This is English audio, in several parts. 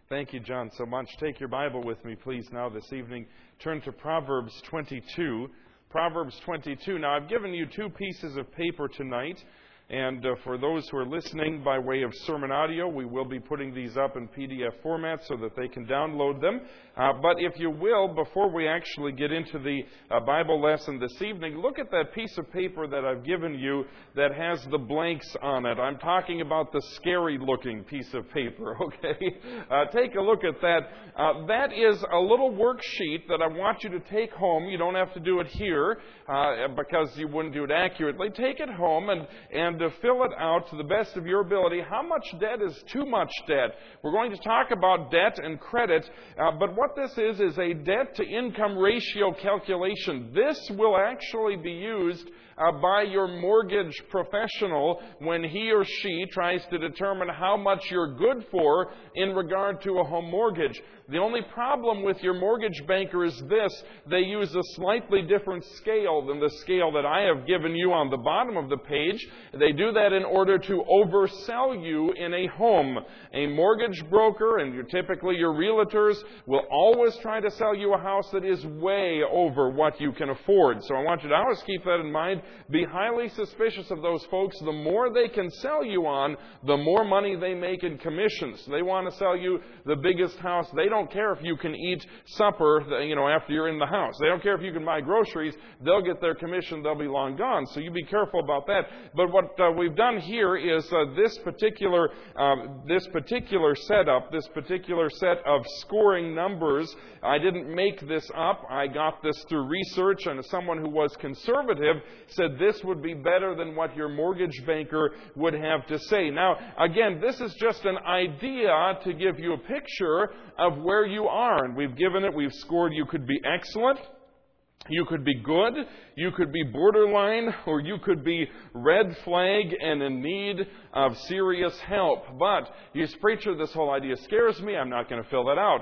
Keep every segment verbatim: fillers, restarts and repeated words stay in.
Thank you, John, so much. Take your Bible with me, please, now this evening. Turn to Proverbs twenty-two. Proverbs twenty-two. Now, I've given you two pieces of paper tonight. And uh, for those who are listening by way of sermon audio, we will be putting these up in P D F format so that they can download them. Uh, but if you will, before we actually get into the uh, Bible lesson this evening, look at that piece of paper that I've given you that has the blanks on it. I'm talking about the scary-looking piece of paper, okay? Uh, take a look at that. Uh, that is a little worksheet that I want you to take home. You don't have to do it here uh, because you wouldn't do it accurately. Take it home and, and to fill it out to the best of your ability. How much debt is too much debt? We're going to talk about debt and credit, uh, but what this is is a debt-to-income ratio calculation. This will actually be used Uh, by your mortgage professional when he or she tries to determine how much you're good for in regard to a home mortgage. The only problem with your mortgage banker is this: they use a slightly different scale than the scale that I have given you on the bottom of the page. They do that in order to oversell you in a home. A mortgage broker, and you're typically your realtors, will always try to sell you a house that is way over what you can afford. So I want you to always keep that in mind. Be highly suspicious of those folks. The more they can sell you on, the more money they make in commissions. They want to sell you the biggest house. They don't care if you can eat supper, you know, after you're in the house. They don't care if you can buy groceries. They'll get their commission. They'll be long gone. So you be careful about that. But what uh, we've done here is uh, this particular uh, this particular setup, this particular set of scoring numbers. I didn't make this up. I got this through research, and as someone who was conservative said this would be better than what your mortgage banker would have to say. Now, again, this is just an idea to give you a picture of where you are. And we've given it, we've scored, you could be excellent, you could be good, you could be borderline, or you could be red flag and in need of serious help. But, you preacher, this whole idea scares me. I'm not going to fill that out.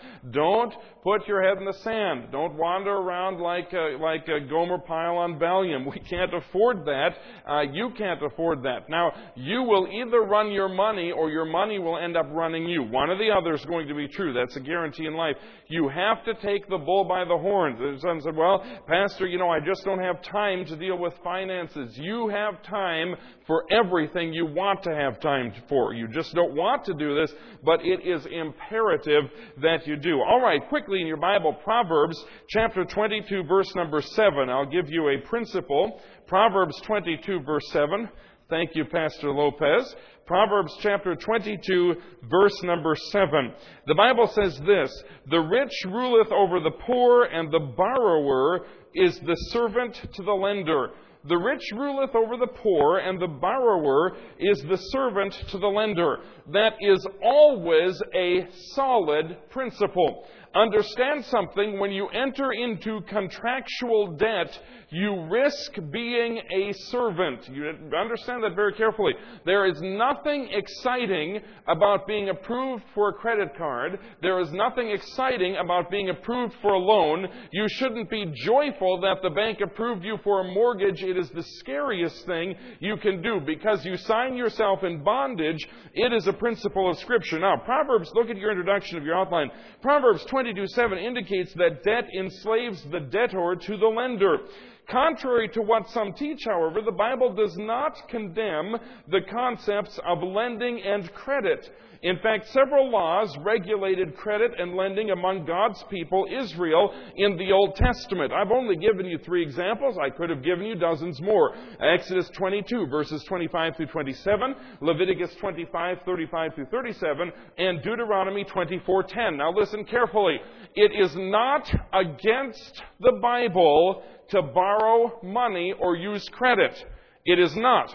Don't put your head in the sand. Don't wander around like a, like a Gomer Pyle on Valium. We can't afford that. Uh, you can't afford that. Now, you will either run your money or your money will end up running you. One or the other is going to be true. That's a guarantee in life. You have to take the bull by the horns. Someone said, well, Pastor, you know, I just don't have time to deal with finances. You have time for everything you want to have time for. You just don't want to do this, but it is imperative that you do. All right, quickly in your Bible, Proverbs chapter twenty-two, verse number seven. I'll give you a principle. Proverbs twenty-two, verse seven. Thank you, Pastor Lopez. Proverbs chapter twenty-two, verse number seven. The Bible says this: the rich ruleth over the poor, and the borrower is the servant to the lender. The rich ruleth over the poor, and the borrower is the servant to the lender. That is always a solid principle. Understand something. When you enter into contractual debt, you risk being a servant. You understand that very carefully. There is nothing exciting about being approved for a credit card. There is nothing exciting about being approved for a loan. You shouldn't be joyful that the bank approved you for a mortgage. It is the scariest thing you can do because you sign yourself in bondage. It is a principle of Scripture. Now, Proverbs, look at your introduction of your outline. Proverbs twenty-two seven indicates that debt enslaves the debtor to the lender. Contrary to what some teach, however, the Bible does not condemn the concepts of lending and credit. In fact, several laws regulated credit and lending among God's people, Israel, in the Old Testament. I've only given you three examples. I could have given you dozens more. Exodus twenty-two, verses twenty-five through twenty-seven, Leviticus twenty-five, thirty-five through thirty-seven, and Deuteronomy twenty-four ten. Now listen carefully. It is not against the Bible to borrow money or use credit. It is not.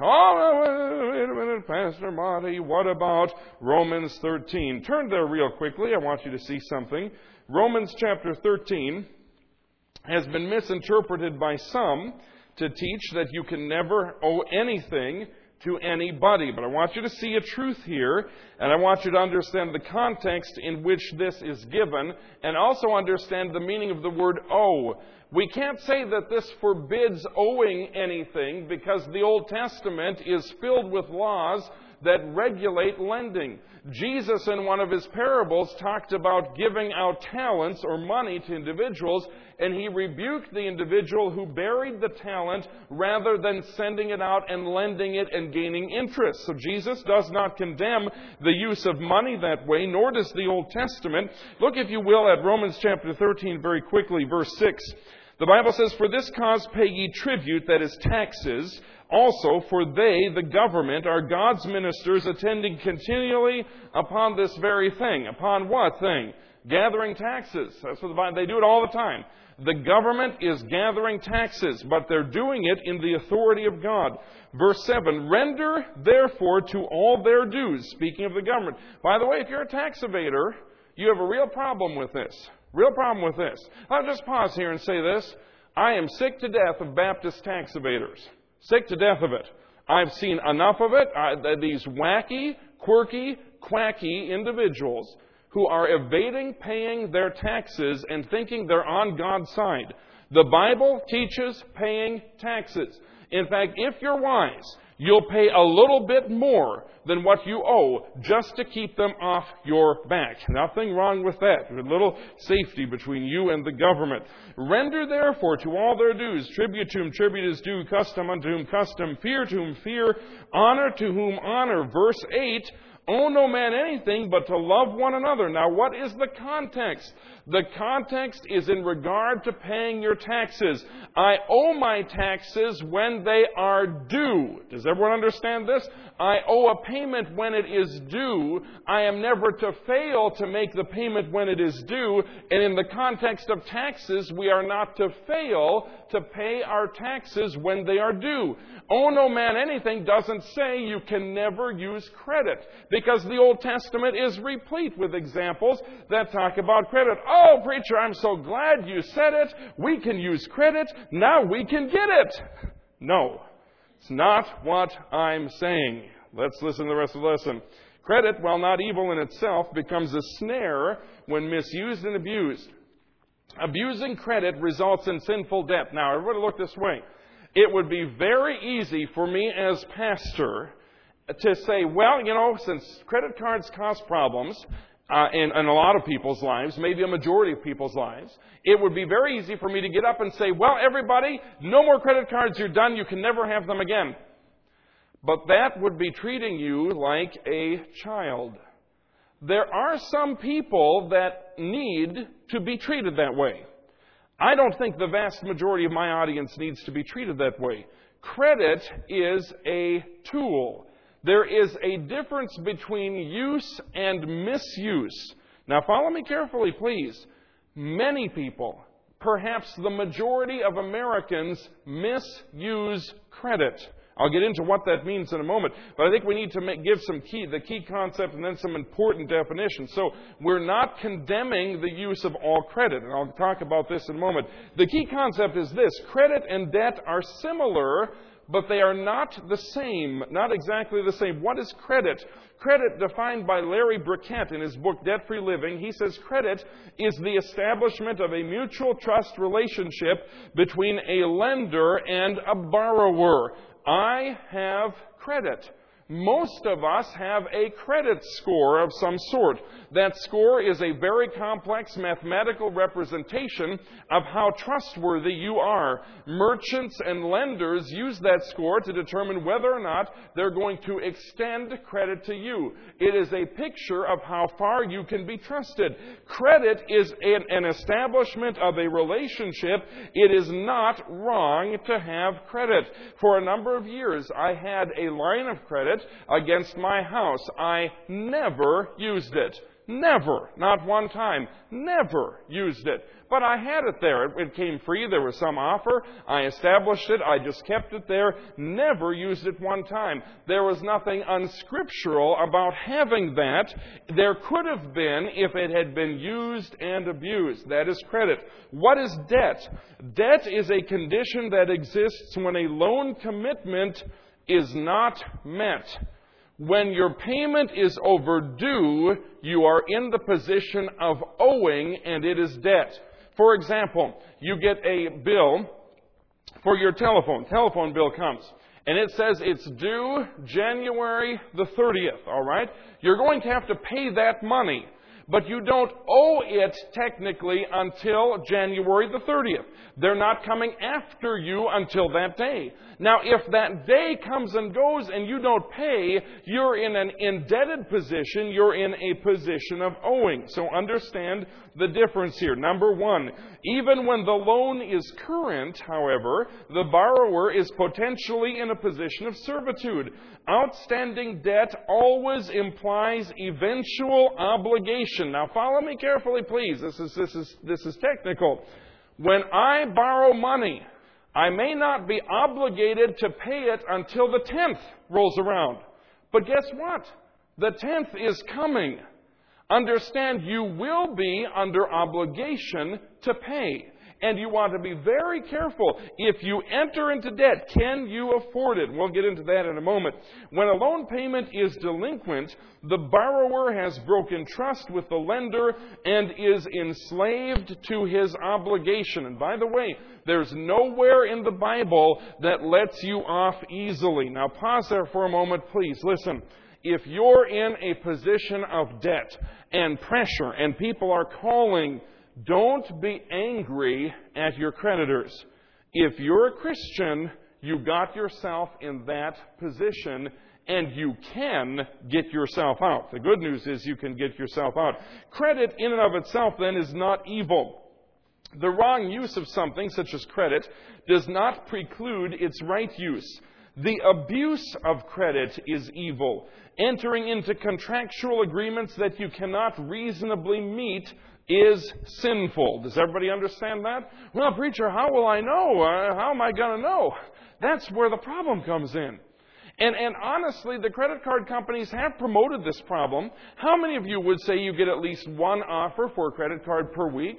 Oh, wait a minute, Pastor Monty, what about Romans thirteen? Turn there real quickly. I want you to see something. Romans chapter thirteen has been misinterpreted by some to teach that you can never owe anything to anybody. But I want you to see a truth here, and I want you to understand the context in which this is given, and also understand the meaning of the word owe. We can't say that this forbids owing anything because the Old Testament is filled with laws that regulate lending. Jesus, in one of his parables, talked about giving out talents or money to individuals, and he rebuked the individual who buried the talent rather than sending it out and lending it and gaining interest. So Jesus does not condemn the use of money that way, nor does the Old Testament. Look, if you will, at Romans chapter thirteen very quickly, verse six. The Bible says, "For this cause pay ye tribute," that is taxes, "also, for they, the government, are God's ministers, attending continually upon this very thing." Upon what thing? Gathering taxes. That's what the Bible, they do it all the time. The government is gathering taxes, but they're doing it in the authority of God. Verse seven, "Render therefore to all their dues," speaking of the government. By the way, if you're a tax evader, you have a real problem with this. Real problem with this. I'll just pause here and say this. I am sick to death of Baptist tax evaders. Sick to death of it. I've seen enough of it. I, these wacky, quirky, quacky individuals who are evading paying their taxes and thinking they're on God's side. The Bible teaches paying taxes. In fact, if you're wise, you'll pay a little bit more than what you owe just to keep them off your back. Nothing wrong with that. There's a little safety between you and the government. "Render therefore to all their dues, tribute to whom tribute is due, custom unto whom custom, fear to whom fear, honor to whom honor." Verse eight, "Owe no man anything but to love one another." Now, what is the context? The context is in regard to paying your taxes. I owe my taxes when they are due. Does everyone understand this? I owe a payment when it is due. I am never to fail to make the payment when it is due. And in the context of taxes, we are not to fail to pay our taxes when they are due. "Owe no man anything" doesn't say you can never use credit, because the Old Testament is replete with examples that talk about credit. "Oh, preacher, I'm so glad you said it. We can use credit. Now we can get it." No, it's not what I'm saying. Let's listen to the rest of the lesson. Credit, while not evil in itself, becomes a snare when misused and abused. Abusing credit results in sinful debt. Now, everybody look this way. It would be very easy for me as pastor to say, well, you know, since credit cards cause problems uh, in, in a lot of people's lives, maybe a majority of people's lives, it would be very easy for me to get up and say, well, everybody, no more credit cards, you're done, you can never have them again. But that would be treating you like a child. There are some people that need to be treated that way. I don't think the vast majority of my audience needs to be treated that way. Credit is a tool. There is a difference between use and misuse. Now, follow me carefully, please. Many people, perhaps the majority of Americans, misuse credit. I'll get into what that means in a moment, but I think we need to make, give some key, the key concept and then some important definitions. So we're not condemning the use of all credit, and I'll talk about this in a moment. The key concept is this: credit and debt are similar, but they are not the same, not exactly the same. What is credit? Credit, defined by Larry Burkett in his book Debt-Free Living, he says credit is the establishment of a mutual trust relationship between a lender and a borrower. I have credit. Most of us have a credit score of some sort. That score is a very complex mathematical representation of how trustworthy you are. Merchants and lenders use that score to determine whether or not they're going to extend credit to you. It is a picture of how far you can be trusted. Credit is an, an establishment of a relationship. It is not wrong to have credit. For a number of years, I had a line of credit against my house. I never used it. Never. Not one time. Never used it. But I had it there. It came free. There was some offer. I established it. I just kept it there. Never used it one time. There was nothing unscriptural about having that. There could have been if it had been used and abused. That is credit. What is debt? Debt is a condition that exists when a loan commitment is not met. When your payment is overdue, you are in the position of owing, and it is debt. For example, you get a bill for your telephone. Telephone bill comes. And it says it's due January the thirtieth, all right? You're going to have to pay that money, but you don't owe it technically until January the thirtieth. They're not coming after you until that day. Now, if that day comes and goes and you don't pay, you're in an indebted position. You're in a position of owing. So understand the difference here. Number one, even when the loan is current, however, the borrower is potentially in a position of servitude. Outstanding debt always implies eventual obligation. Now, follow me carefully, please. This is, this is, this is technical. When I borrow money, I may not be obligated to pay it until the tenth rolls around. But guess what? The tenth is coming. Understand, you will be under obligation to pay. And you want to be very careful. If you enter into debt, can you afford it? We'll get into that in a moment. When a loan payment is delinquent, the borrower has broken trust with the lender and is enslaved to his obligation. And by the way, there's nowhere in the Bible that lets you off easily. Now pause there for a moment, please. Listen. If you're in a position of debt and pressure and people are calling, don't be angry at your creditors. If you're a Christian, you got yourself in that position and you can get yourself out. The good news is you can get yourself out. Credit in and of itself then is not evil. The wrong use of something, such as credit, does not preclude its right use. The abuse of credit is evil. Entering into contractual agreements that you cannot reasonably meet is sinful. Does everybody understand that? Well, preacher, how will I know? Uh, how am I going to know? That's where the problem comes in. And, and honestly, the credit card companies have promoted this problem. How many of you would say you get at least one offer for a credit card per week?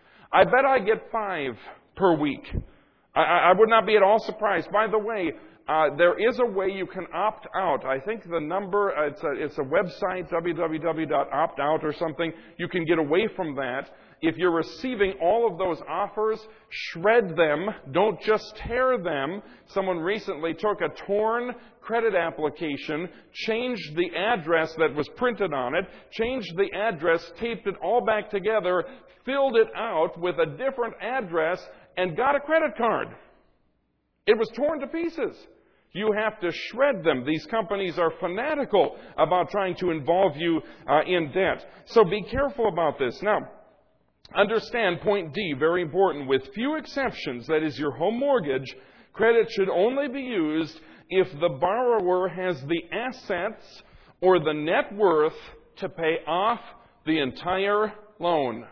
I bet I get five per week. I, I would not be at all surprised. By the way, Uh, there is a way you can opt out. I think the number, uh, it's, a, it's a website, w w w dot opt out or something. You can get away from that. If you're receiving all of those offers, shred them. Don't just tear them. Someone recently took a torn credit application, changed the address that was printed on it, changed the address, taped it all back together, filled it out with a different address, and got a credit card. It was torn to pieces. You have to shred them. These companies are fanatical about trying to involve you uh, in debt. So be careful about this. Now, understand point D, very important. With few exceptions, that is your home mortgage, credit should only be used if the borrower has the assets or the net worth to pay off the entire loan.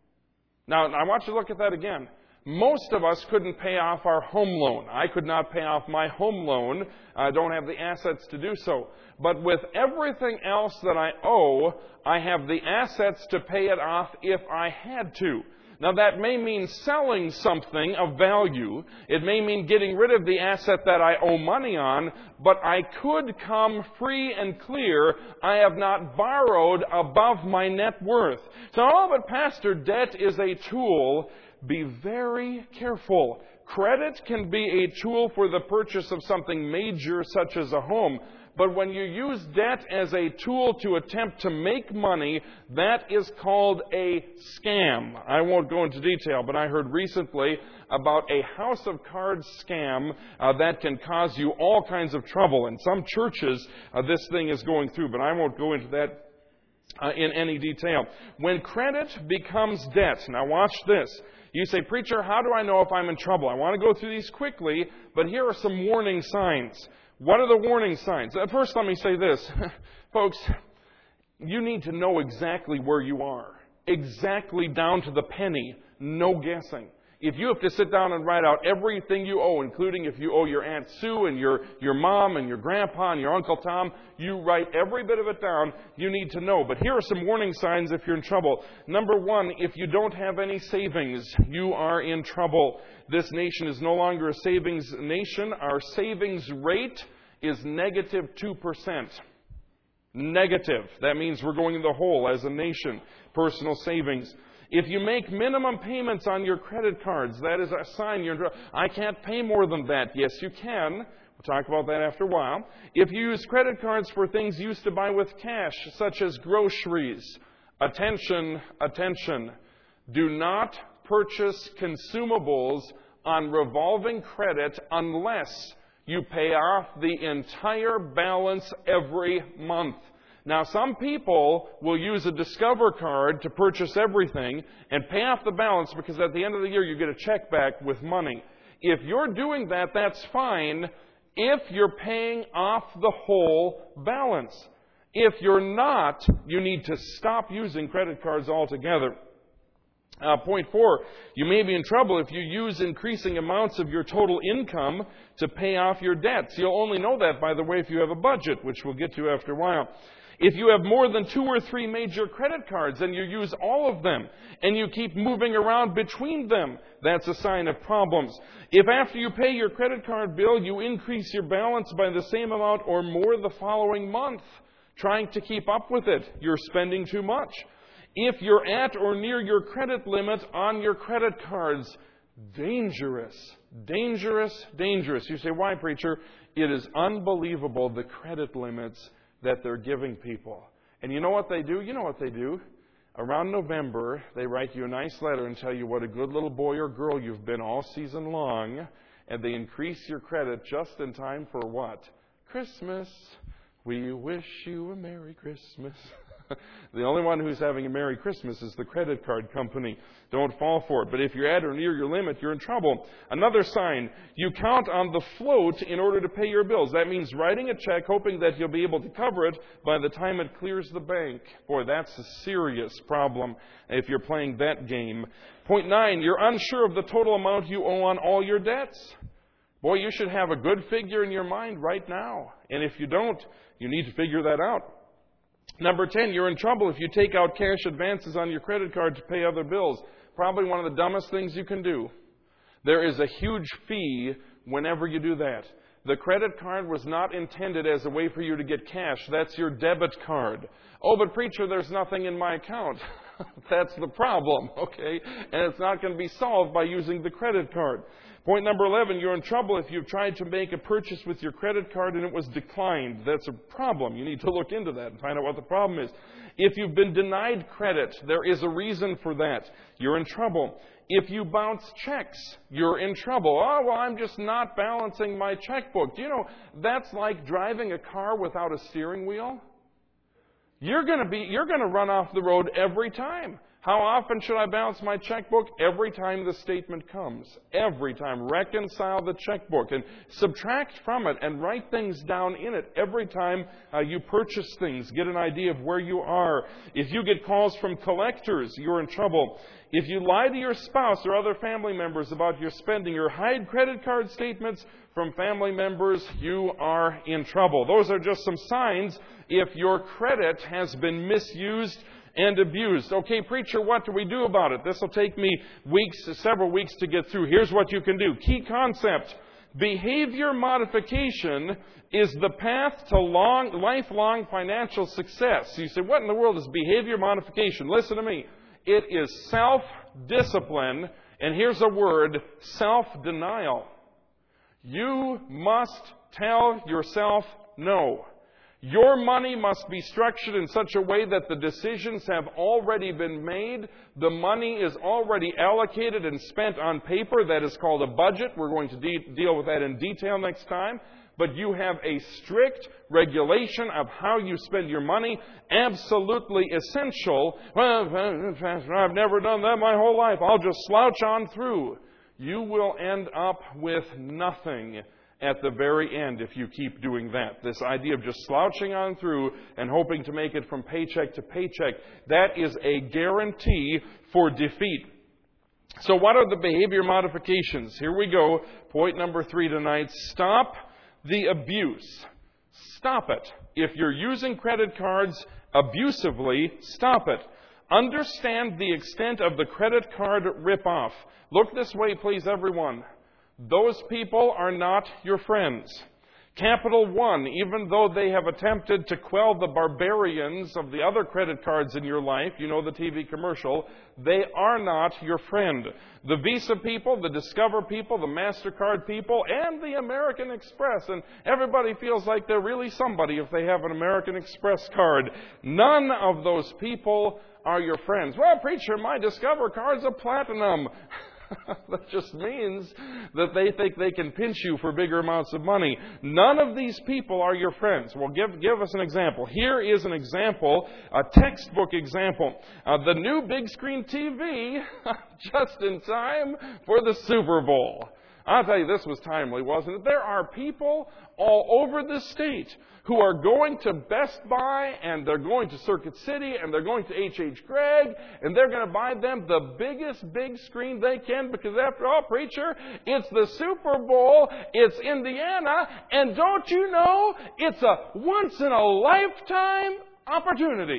Now, I want you to look at that again. Most of us couldn't pay off our home loan. I could not pay off my home loan. I don't have the assets to do so. But with everything else that I owe, I have the assets to pay it off if I had to. Now, that may mean selling something of value. It may mean getting rid of the asset that I owe money on, but I could come free and clear. I have not borrowed above my net worth. So, oh, but Pastor, debt is a tool. Be very careful. Credit can be a tool for the purchase of something major, such as a home. But when you use debt as a tool to attempt to make money, that is called a scam. I won't go into detail, but I heard recently about a house of cards scam uh, that can cause you all kinds of trouble. In some churches, uh, this thing is going through, but I won't go into that uh, in any detail. When credit becomes debt, now watch this. You say, preacher, how do I know if I'm in trouble? I want to go through these quickly, but here are some warning signs. What are the warning signs? First, let me say this. Folks, you need to know exactly where you are. Exactly down to the penny. No guessing. If you have to sit down and write out everything you owe, including if you owe your Aunt Sue and your, your mom and your grandpa and your Uncle Tom, you write every bit of it down, you need to know. But here are some warning signs if you're in trouble. Number one, if you don't have any savings, you are in trouble. This nation is no longer a savings nation. Our savings rate is negative two percent. Negative. That means we're going in the hole as a nation. Personal savings. If you make minimum payments on your credit cards, that is a sign you're in trouble. I can't pay more than that. Yes, you can. talk about that after a while. If you use credit cards for things you used to buy with cash, such as groceries, attention, attention, do not purchase consumables on revolving credit unless you pay off the entire balance every month. Now, some people will use a Discover card to purchase everything and pay off the balance because at the end of the year you get a check back with money. If you're doing that, that's fine if you're paying off the whole balance. If you're not, you need to stop using credit cards altogether. Uh, point four, you may be in trouble if you use increasing amounts of your total income to pay off your debts. You'll only know that, by the way, if you have a budget, which we'll get to after a while. If you have more than two or three major credit cards and you use all of them and you keep moving around between them, that's a sign of problems. If after you pay your credit card bill, you increase your balance by the same amount or more the following month, trying to keep up with it, you're spending too much. If you're at or near your credit limit on your credit cards, dangerous, dangerous, dangerous. You say, why, preacher? It is unbelievable the credit limits that they're giving people. And you know what they do? You know what they do? Around November, they write you a nice letter and tell you what a good little boy or girl you've been all season long, and they increase your credit just in time for what? Christmas. We wish you a Merry Christmas. The only one who's having a Merry Christmas is the credit card company. Don't fall for it. But if you're at or near your limit, you're in trouble. Another sign, you count on the float in order to pay your bills. That means writing a check, hoping that you'll be able to cover it by the time it clears the bank. Boy, that's a serious problem if you're playing that game. Point nine, you're unsure of the total amount you owe on all your debts. Boy, you should have a good figure in your mind right now. And if you don't, you need to figure that out. Number ten, you're in trouble if you take out cash advances on your credit card to pay other bills. Probably one of the dumbest things you can do. There is a huge fee whenever you do that. The credit card was not intended as a way for you to get cash. That's your debit card. Oh, but preacher, there's nothing in my account. That's the problem, okay? And it's not going to be solved by using the credit card. Point number eleven, you're in trouble if you've tried to make a purchase with your credit card and it was declined. That's a problem. You need to look into that and find out what the problem is. If you've been denied credit, there is a reason for that. You're in trouble. If you bounce checks, you're in trouble. Oh, well, I'm just not balancing my checkbook. Do you know, that's like driving a car without a steering wheel. You're going to be, you're going to run off the road every time. How often should I balance my checkbook? Every time the statement comes. Every time. Reconcile the checkbook and subtract from it and write things down in it. Every time uh, you purchase things, get an idea of where you are. If you get calls from collectors, you're in trouble. If you lie to your spouse or other family members about your spending or hide credit card statements from family members, you are in trouble. Those are just some signs if your credit has been misused and abused. Okay, preacher, what do we do about it? This will take me weeks, several weeks to get through. Here's what you can do. Key concept. Behavior modification is the path to long, lifelong financial success. You say, what in the world is behavior modification? Listen to me. It is self-discipline, and here's a word, self-denial. You must tell yourself no. Your money must be structured in such a way that the decisions have already been made. The money is already allocated and spent on paper. That is called a budget. We're going to de- deal with that in detail next time. But you have a strict regulation of how you spend your money. Absolutely essential. Well, I've never done that my whole life. I'll just slouch on through. You will end up with nothing at the very end if you keep doing that. This idea of just slouching on through and hoping to make it from paycheck to paycheck, that is a guarantee for defeat. So what are the behavior modifications? Here we go. Point number three tonight. Stop the abuse. Stop it. If you're using credit cards abusively, stop it. Understand the extent of the credit card ripoff. Look this way, please, everyone. Those people are not your friends. Capital One, even though they have attempted to quell the barbarians of the other credit cards in your life, you know the T V commercial, they are not your friend. The Visa people, the Discover people, the MasterCard people, and the American Express. And everybody feels like they're really somebody if they have an American Express card. None of those people are your friends. Well, preacher, my Discover card's a platinum. That just means that they think they can pinch you for bigger amounts of money. None of these people are your friends. Well, give, give us an example. Here is an example, a textbook example. Uh, the new big screen T V, just in time for the Super Bowl. I'll tell you, this was timely, wasn't it? There are people all over the state who are going to Best Buy, and they're going to Circuit City, and they're going to H H. Gregg, and they're going to buy them the biggest big screen they can, because after all, preacher, it's the Super Bowl, it's Indiana, and don't you know, it's a once-in-a-lifetime opportunity.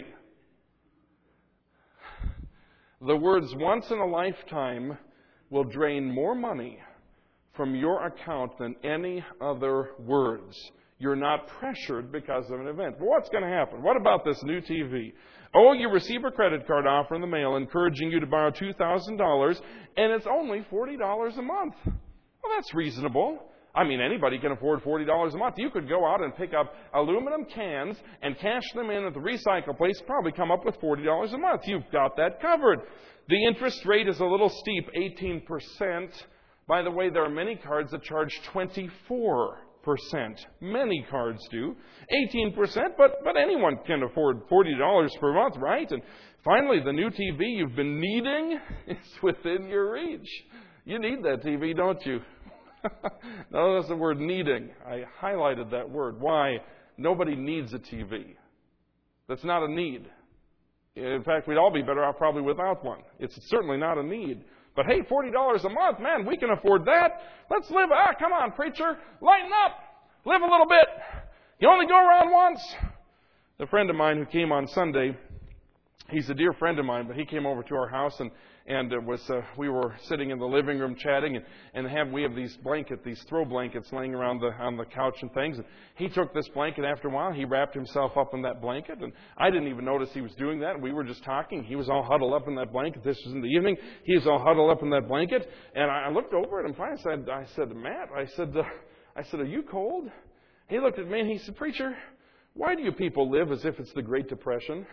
The words once in a lifetime will drain more money from your account than any other words. You're not pressured because of an event. But what's going to happen? What about this new T V? Oh, you receive a credit card offer in the mail encouraging you to borrow two thousand dollars, and it's only forty dollars a month. Well, that's reasonable. I mean, anybody can afford forty dollars a month. You could go out and pick up aluminum cans and cash them in at the recycle place, probably come up with forty dollars a month. You've got that covered. The interest rate is a little steep, eighteen percent. By the way, there are many cards that charge twenty-four percent. Many cards do. eighteen percent, but, but anyone can afford forty dollars per month, right? And finally, the new T V you've been needing is within your reach. You need that T V, don't you? Notice the word needing. I highlighted that word. Why? Nobody needs a T V. That's not a need. In fact, we'd all be better off probably without one. It's certainly not a need. But hey, forty dollars a month, man, we can afford that. Let's live. Ah, come on, preacher. Lighten up. Live a little bit. You only go around once. A friend of mine who came on Sunday, he's a dear friend of mine, but he came over to our house, and and it was uh, we were sitting in the living room chatting, and, and have we have these blankets, these throw blankets laying around the on the couch and things. And he took this blanket. After a while, he wrapped himself up in that blanket, and I didn't even notice he was doing that. We were just talking. He was all huddled up in that blanket. This was in the evening. He was all huddled up in that blanket, and I looked over at him. Finally, I said, I said, Matt, I said, uh, I said, are you cold? He looked at me and he said, preacher, why do you people live as if it's the Great Depression?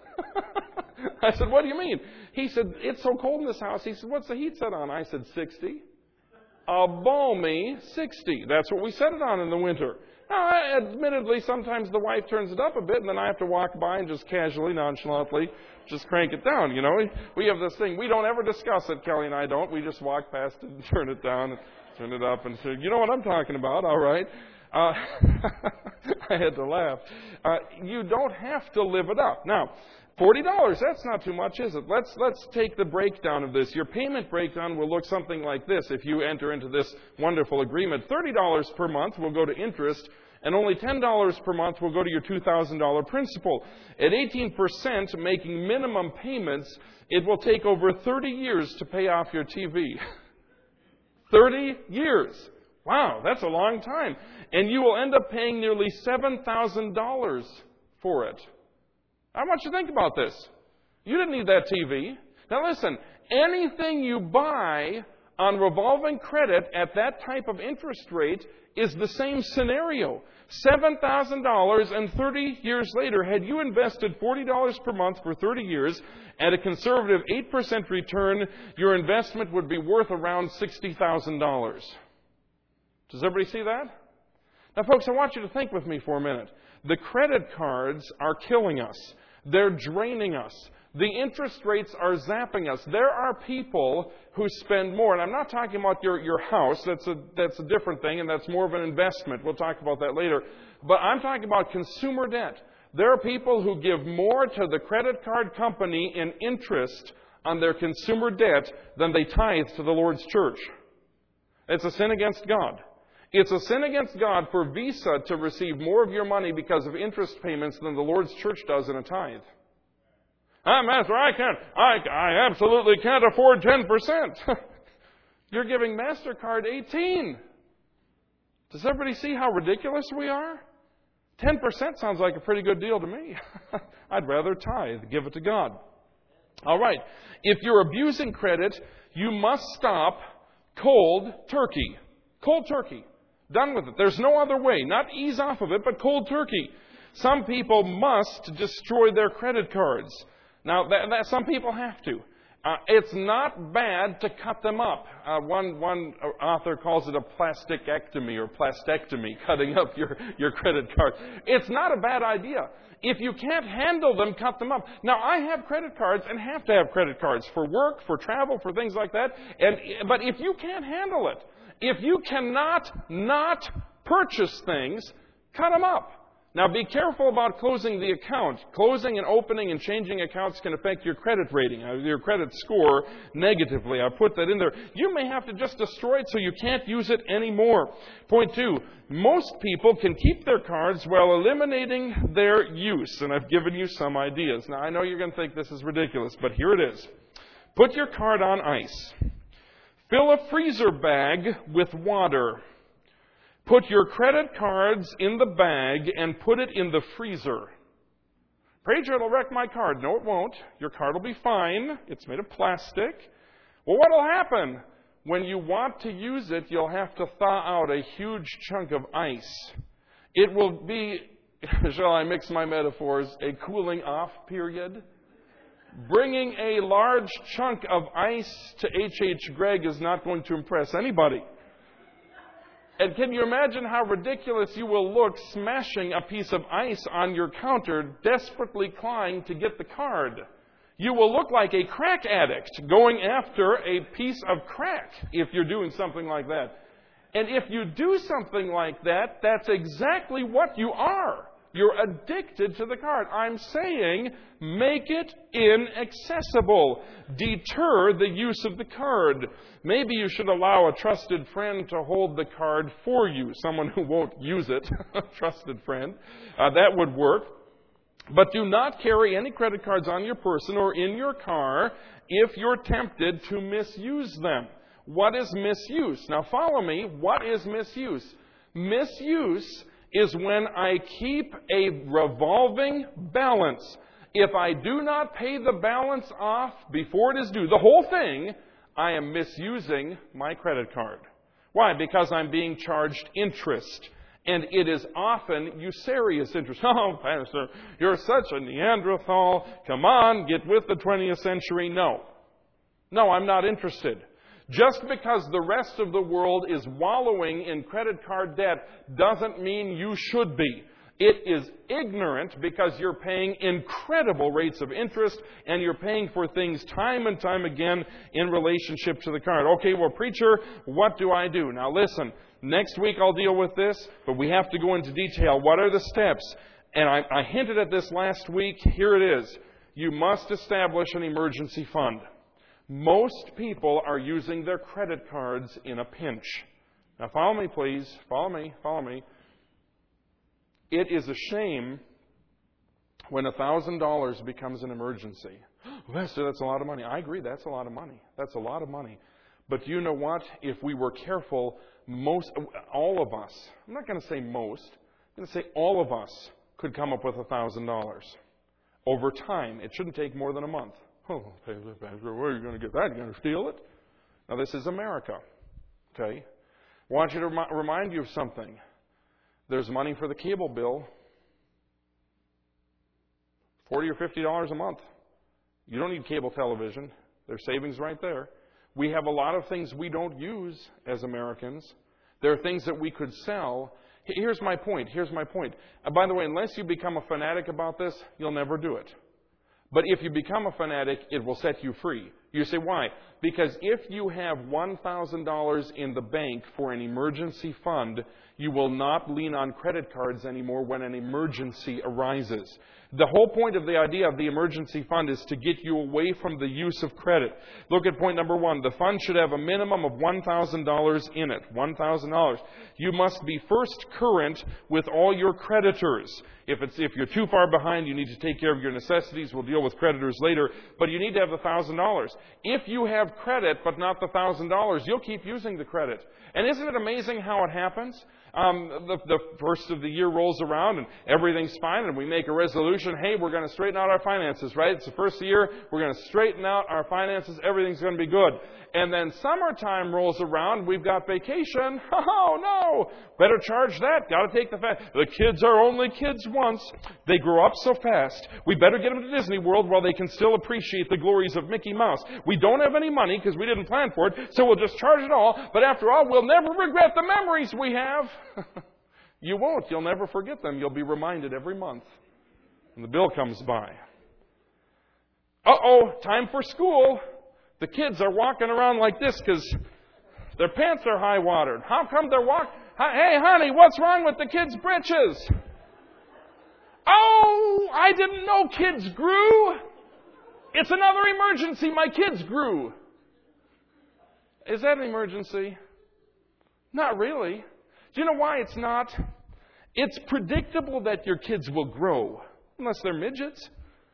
I said, what do you mean? He said, it's so cold in this house. He said, what's the heat set on? I said, sixty. A balmy sixty. That's what we set it on in the winter. Now, admittedly, sometimes the wife turns it up a bit, and then I have to walk by and just casually, nonchalantly, just crank it down. You know, we have this thing. We don't ever discuss it, Kelly and I don't. We just walk past it and turn it down and turn it up and say, you know what I'm talking about, all right. Uh, I had to laugh. Uh, you don't have to live it up. Now, forty dollars, that's not too much, is it? Let's let's take the breakdown of this. Your payment breakdown will look something like this if you enter into this wonderful agreement. thirty dollars per month will go to interest, and only ten dollars per month will go to your two thousand dollars principal. At eighteen percent, making minimum payments, it will take over thirty years to pay off your T V. thirty years. Wow, that's a long time. And you will end up paying nearly seven thousand dollars for it. I want you to think about this. You didn't need that T V. Now listen, anything you buy on revolving credit at that type of interest rate is the same scenario. seven thousand dollars, and thirty years later, had you invested forty dollars per month for thirty years at a conservative eight percent return, your investment would be worth around sixty thousand dollars. Does everybody see that? Now, folks, I want you to think with me for a minute. The credit cards are killing us. They're draining us. The interest rates are zapping us. There are people who spend more, and I'm not talking about your, your house. That's a, that's a different thing, and that's more of an investment. We'll talk about that later. But I'm talking about consumer debt. There are people who give more to the credit card company in interest on their consumer debt than they tithe to the Lord's church. It's a sin against God. It's a sin against God for Visa to receive more of your money because of interest payments than the Lord's church does in a tithe. Ah, Master, I can't, I, I absolutely can't afford ten percent. You're giving MasterCard eighteen. Does everybody see how ridiculous we are? ten percent sounds like a pretty good deal to me. I'd rather tithe, give it to God. All right. If you're abusing credit, you must stop cold turkey. Cold turkey. Done with it. There's no other way. Not ease off of it, but cold turkey. Some people must destroy their credit cards. Now, that, that, some people have to. Uh, it's not bad to cut them up. Uh, one, one author calls it a plasticectomy or plastectomy, cutting up your, your credit card. It's not a bad idea. If you can't handle them, cut them up. Now, I have credit cards and have to have credit cards for work, for travel, for things like that. And, but if you can't handle it, if you cannot not purchase things, cut them up. Now, be careful about closing the account. Closing and opening and changing accounts can affect your credit rating, your credit score negatively. I put that in there. You may have to just destroy it so you can't use it anymore. Point two, most people can keep their cards while eliminating their use. And I've given you some ideas. Now, I know you're going to think this is ridiculous, but here it is. Put your card on ice. Fill a freezer bag with water. Put your credit cards in the bag and put it in the freezer. Preacher, it'll wreck my card. No, it won't. Your card will be fine. It's made of plastic. Well, what will happen? When you want to use it, you'll have to thaw out a huge chunk of ice. It will be, shall I mix my metaphors, a cooling off period. Bringing a large chunk of ice to H H. Gregg is not going to impress anybody. And can you imagine how ridiculous you will look smashing a piece of ice on your counter, desperately clawing to get the card? You will look like a crack addict going after a piece of crack if you're doing something like that. And if you do something like that, that's exactly what you are. You're addicted to the card. I'm saying make it inaccessible. Deter the use of the card. Maybe you should allow a trusted friend to hold the card for you. Someone who won't use it. A trusted friend. Uh, that would work. But do not carry any credit cards on your person or in your car if you're tempted to misuse them. What is misuse? Now follow me. What is misuse? Misuse is when I keep a revolving balance. If I do not pay the balance off before it is due, the whole thing, I am misusing my credit card. Why? Because I'm being charged interest. And it is often usurious interest. Oh, Pastor, you're such a Neanderthal. Come on, get with the twentieth century. No. No, I'm not interested. Just because the rest of the world is wallowing in credit card debt doesn't mean you should be. It is ignorant because you're paying incredible rates of interest and you're paying for things time and time again in relationship to the card. Okay, well, preacher, what do I do? Now listen, next week I'll deal with this, but we have to go into detail. What are the steps? And I, I hinted at this last week. Here it is. You must establish an emergency fund. Most people are using their credit cards in a pinch. Now follow me, please. Follow me. Follow me. It is a shame when one thousand dollars becomes an emergency. Lester, that's a lot of money. I agree, that's a lot of money. That's a lot of money. But you know what? If we were careful, most, all of us, I'm not going to say most, I'm going to say all of us could come up with one thousand dollars. Over time, it shouldn't take more than a month. Oh, Pastor, where are you going to get that? Are you going to steal it? Now, this is America. Okay? I want you to remi- remind you of something. There's money for the cable bill. forty or fifty dollars a month. You don't need cable television. There's savings right there. We have a lot of things we don't use as Americans. There are things that we could sell. Here's my point. Here's my point. And by the way, unless you become a fanatic about this, you'll never do it. But if you become a fanatic, it will set you free. You say, why? Because if you have one thousand dollars in the bank for an emergency fund, you will not lean on credit cards anymore when an emergency arises. The whole point of the idea of the emergency fund is to get you away from the use of credit. Look at point number one. The fund should have a minimum of one thousand dollars in it. one thousand dollars. You must be first current with all your creditors. If it's if you're too far behind, you need to take care of your necessities. We'll deal with creditors later. But you need to have the one thousand dollars. If you have credit but not the one thousand dollars, you'll keep using the credit. And isn't it amazing how it happens? um, the, the first of the year rolls around and everything's fine and we make a resolution, hey, we're going to straighten out our finances, right? It's the first of the year, we're going to straighten out our finances, everything's going to be good. And then summertime rolls around, we've got vacation. Oh, no! Better charge that. Got to take the fa- The kids are only kids once. They grow up so fast. We better get them to Disney World while they can still appreciate the glories of Mickey Mouse. We don't have any money because we didn't plan for it, so we'll just charge it all. But after all, we'll never regret the memories we have. You won't. You'll never forget them. You'll be reminded every month when the bill comes by. Uh-oh, time for school. The kids are walking around like this because their pants are high-watered. How come they're walking? Hey, honey, what's wrong with the kids' britches? Oh, I didn't know kids grew. It's another emergency. My kids grew. Is that an emergency? Not really. Do you know why it's not? It's predictable that your kids will grow, unless they're midgets.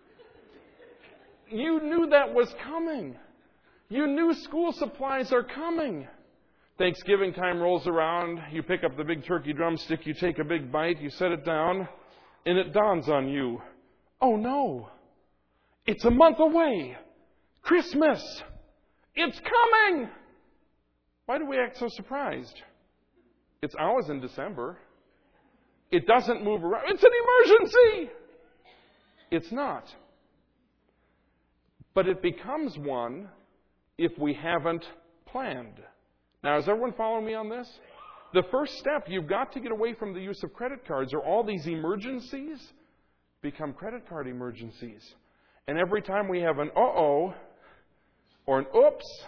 You knew that was coming. You knew school supplies are coming. Thanksgiving time rolls around. You pick up the big turkey drumstick. You take a big bite. You set it down. And it dawns on you. Oh no. It's a month away. Christmas. It's coming. Why do we act so surprised? It's always in December. It doesn't move around. It's an emergency. It's not. But it becomes one if we haven't planned. Now, is everyone following me on this? The first step, you've got to get away from the use of credit cards, or all these emergencies become credit card emergencies. And every time we have an uh-oh or an oops,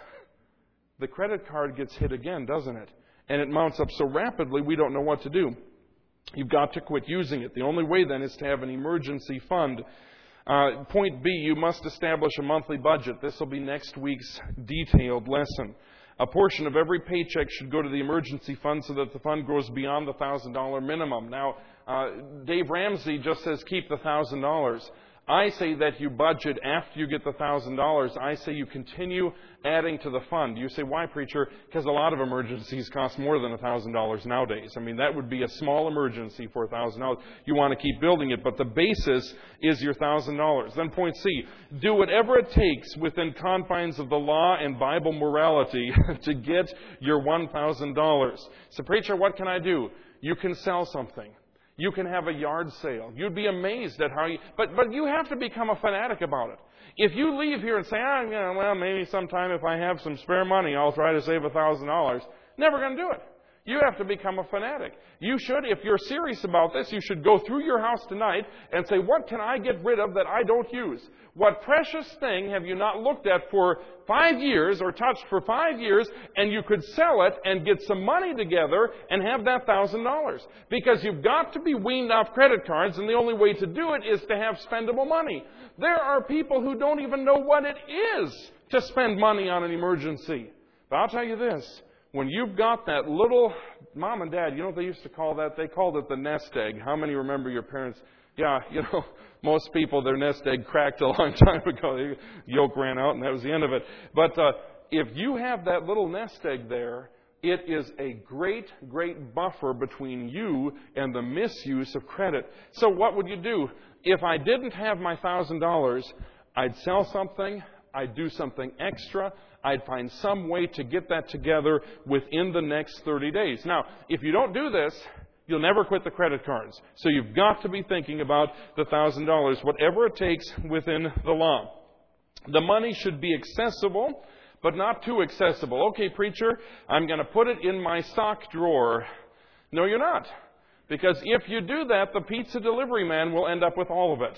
the credit card gets hit again, doesn't it? And it mounts up so rapidly we don't know what to do. You've got to quit using it. The only way then is to have an emergency fund. Uh, point B, you must establish a monthly budget. This will be next week's detailed lesson. A portion of every paycheck should go to the emergency fund so that the fund grows beyond the one thousand dollars minimum. Now, uh, Dave Ramsey just says keep the one thousand dollars. I say that you budget after you get the one thousand dollars. I say you continue adding to the fund. You say, why, preacher? Because a lot of emergencies cost more than one thousand dollars nowadays. I mean, that would be a small emergency for one thousand dollars. You want to keep building it, but the basis is your one thousand dollars. Then point C, do whatever it takes within confines of the law and Bible morality to get your one thousand dollars. So, preacher, what can I do? You can sell something. You can have a yard sale. You'd be amazed at how you... But but you have to become a fanatic about it. If you leave here and say, ah, you know, well, maybe sometime if I have some spare money, I'll try to save one thousand dollars. Never going to do it. You have to become a fanatic. You should, if you're serious about this, you should go through your house tonight and say, what can I get rid of that I don't use? What precious thing have you not looked at for five years or touched for five years, and you could sell it and get some money together and have that one thousand dollars? Because you've got to be weaned off credit cards, and the only way to do it is to have spendable money. There are people who don't even know what it is to spend money on an emergency. But I'll tell you this. When you've got that little, mom and dad, you know what they used to call that? They called it the nest egg. How many remember your parents? Yeah, you know, most people, their nest egg cracked a long time ago. The yolk ran out and that was the end of it. But uh, if you have that little nest egg there, it is a great, great buffer between you and the misuse of credit. So what would you do? If I didn't have my one thousand dollars, I'd sell something, I'd do something extra, I'd find some way to get that together within the next thirty days. Now, if you don't do this, you'll never quit the credit cards. So you've got to be thinking about the one thousand dollars, whatever it takes within the law. The money should be accessible, but not too accessible. Okay, preacher, I'm going to put it in my sock drawer. No, you're not. Because if you do that, the pizza delivery man will end up with all of it.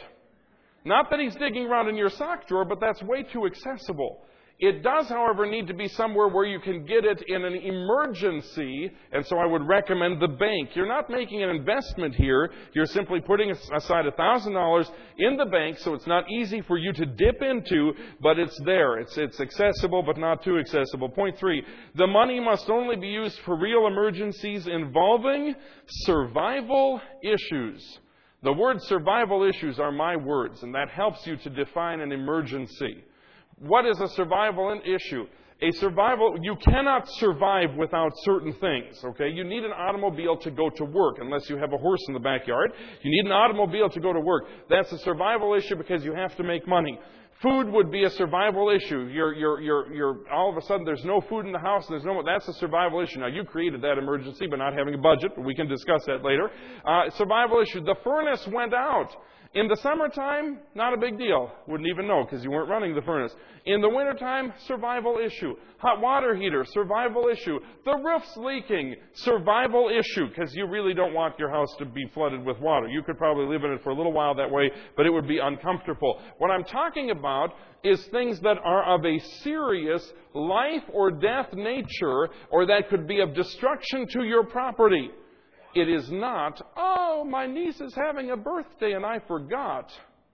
Not that he's digging around in your sock drawer, but that's way too accessible. It does, however, need to be somewhere where you can get it in an emergency, and so I would recommend the bank. You're not making an investment here. You're simply putting aside one thousand dollars in the bank, so it's not easy for you to dip into, but it's there. It's, it's accessible, but not too accessible. Point three, the money must only be used for real emergencies involving survival issues. The word survival issues are my words, and that helps you to define an emergency. What is a survival issue? A survival, you cannot survive without certain things, okay? You need an automobile to go to work, unless you have a horse in the backyard. You need an automobile to go to work. That's a survival issue because you have to make money. Food would be a survival issue. You're, you're, you're, you're, all of a sudden there's no food in the house. There's no, that's a survival issue. Now, you created that emergency by not having a budget, but we can discuss that later. Uh, survival issue. The furnace went out. In the summertime, not a big deal. Wouldn't even know because you weren't running the furnace. In the wintertime, survival issue. Hot water heater, survival issue. The roof's leaking, survival issue because you really don't want your house to be flooded with water. You could probably live in it for a little while that way, but it would be uncomfortable. What I'm talking about is things that are of a serious life or death nature, or that could be of destruction to your property. It is not, oh, my niece is having a birthday and I forgot.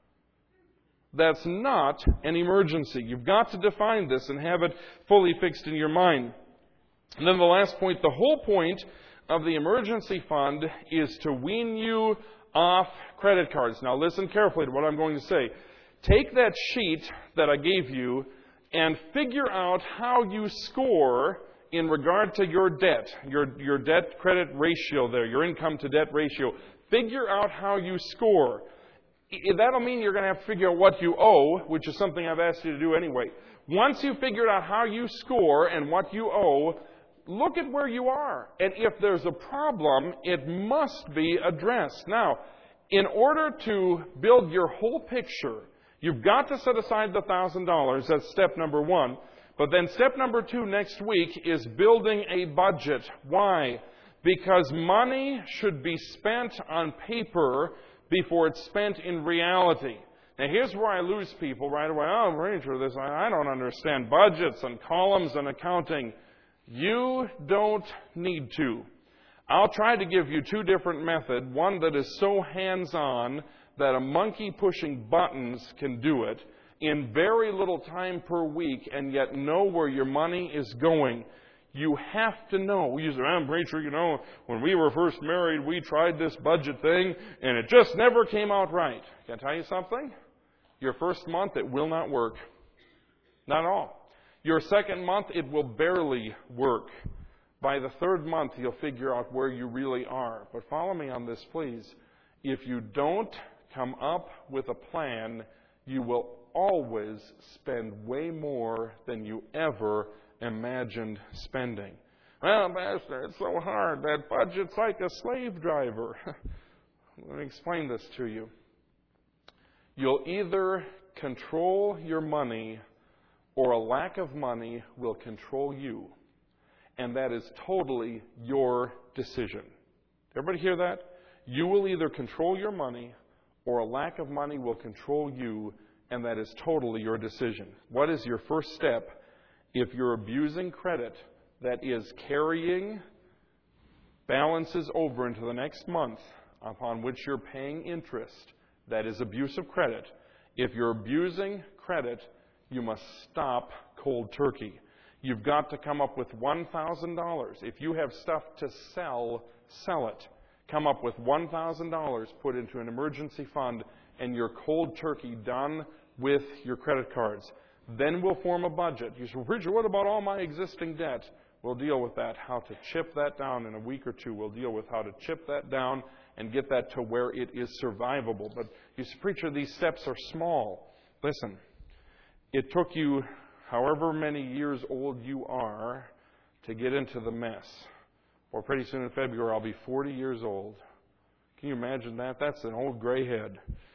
That's not an emergency. You've got to define this and have it fully fixed in your mind. And then the last point, the whole point of the emergency fund is to wean you off credit cards. Now listen carefully to what I'm going to say. Take that sheet that I gave you and figure out how you score in regard to your debt, your, your debt-credit ratio there, your income-to-debt ratio. Figure out how you score. That'll mean you're going to have to figure out what you owe, which is something I've asked you to do anyway. Once you've figured out how you score and what you owe, look at where you are. And if there's a problem, it must be addressed. Now, in order to build your whole picture, you've got to set aside the one thousand dollars. That's step number one. But then step number two next week is building a budget. Why? Because money should be spent on paper before it's spent in reality. Now here's where I lose people right away. Oh, Ranger, this, I don't understand budgets and columns and accounting. You don't need to. I'll try to give you two different methods. One that is so hands-on that a monkey pushing buttons can do it in very little time per week and yet know where your money is going. You have to know. You say, I'm preacher, you know, when we were first married, we tried this budget thing and it just never came out right. Can I tell you something? Your first month, it will not work. Not at all. Your second month, it will barely work. By the third month, you'll figure out where you really are. But follow me on this, please. If you don't come up with a plan, you will always spend way more than you ever imagined spending. Well, Pastor, it's so hard. That budget's like a slave driver. Let me explain this to you. You'll either control your money or a lack of money will control you. And that is totally your decision. Everybody hear that? You will either control your money or a lack of money will control you, and that is totally your decision. What is your first step if you're abusing credit that is carrying balances over into the next month upon which you're paying interest? That is abuse of credit. If you're abusing credit, you must stop cold turkey. You've got to come up with one thousand dollars. If you have stuff to sell, sell it. Come up with one thousand dollars, put into an emergency fund, and you're cold turkey done with your credit cards. Then we'll form a budget. You say, well, Preacher, what about all my existing debt? We'll deal with that, how to chip that down in a week or two. We'll deal with how to chip that down and get that to where it is survivable. But you say, Preacher, these steps are small. Listen, it took you however many years old you are to get into the mess. Or pretty soon in February, I'll be forty years old. Can you imagine that? That's an old gray head.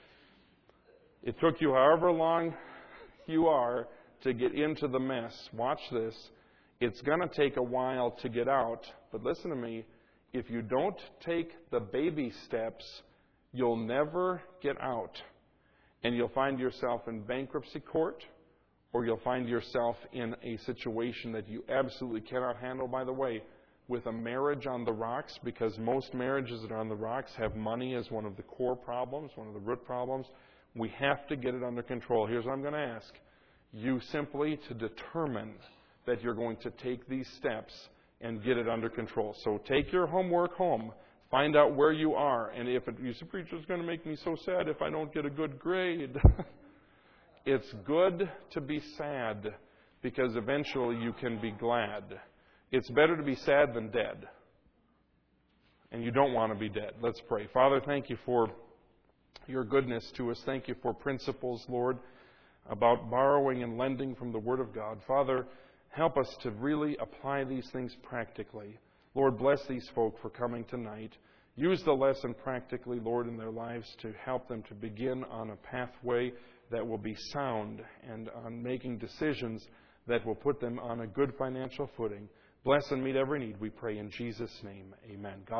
It took you however long you are to get into the mess. Watch this. It's going to take a while to get out. But listen to me. If you don't take the baby steps, you'll never get out. And you'll find yourself in bankruptcy court, or you'll find yourself in a situation that you absolutely cannot handle. By the way, with a marriage on the rocks, because most marriages that are on the rocks have money as one of the core problems, one of the root problems. We have to get it under control. Here's what I'm going to ask. You simply to determine that you're going to take these steps and get it under control. So take your homework home. Find out where you are. And if it, you say, Preacher, it's going to make me so sad if I don't get a good grade. It's good to be sad because eventually you can be glad. It's better to be sad than dead. And you don't want to be dead. Let's pray. Father, thank you for your goodness to us. Thank you for principles, Lord, about borrowing and lending from the Word of God. Father, help us to really apply these things practically. Lord, bless these folk for coming tonight. Use the lesson practically, Lord, in their lives to help them to begin on a pathway that will be sound and on making decisions that will put them on a good financial footing. Bless and meet every need, we pray in Jesus' name. Amen. God